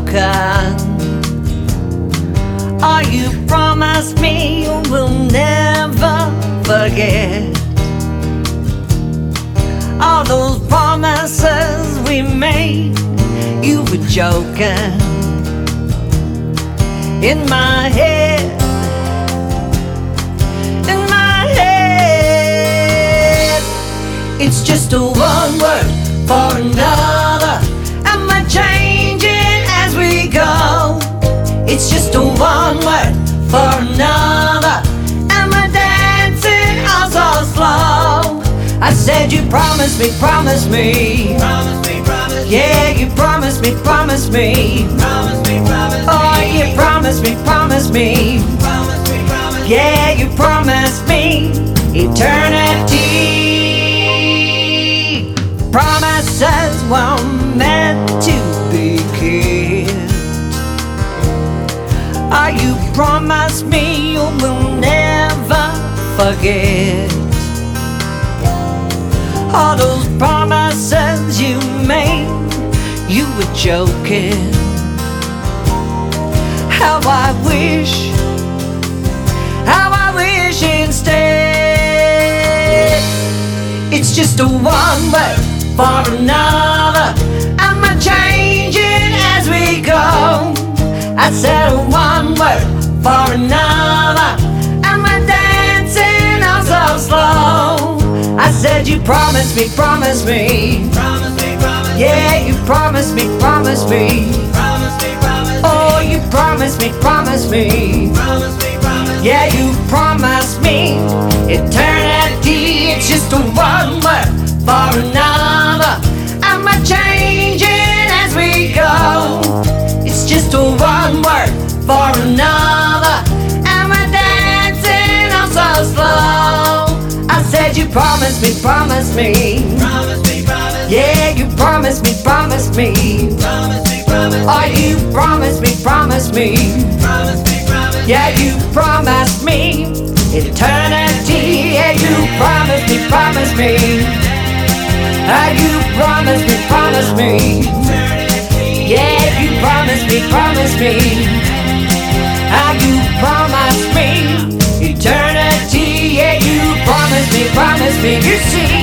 broken. Oh, you promised me you will never forget all those promises we made. You were joking. In my head, it's just a one word for another, and we're changing as we go. It's just a one word for another, and we're dancing all so slow. I said you promised me, promise me, Promise me, promise me, yeah, you promised me, promise me, promise me, promise me, oh, you promised me, promise me, promise me, promise me. yeah, you promised me eternity. Promises were meant to be kept. Oh, you promised me you will never forget all those promises you made. You were joking. How I wish instead it's just a one word for another, and we're changing as we go. I said a one word for another, and we're dancing all so slow. I said you promised me, promise me, Promise me, promise me, yeah, you promised me, promise me, promise me, promise me, oh, you promised me, promise me, promise me, promise me. yeah, you promised me eternity. It's just a one word for another, and we're changing as we go. It's just a one word for another, and we're dancing all so slow. I said you promised me, promise me, Promise me, promise me, yeah, you promised me, promise me, promise me, promise me, oh, you promised me, promise me, promise me, promise me. yeah, you promised me eternity. Yeah, you promised me, promise me, ah, you promised me, promise me, yeah, you promised me, promise me, ah, you promised me eternity. Yeah, you promised me, promise me. You see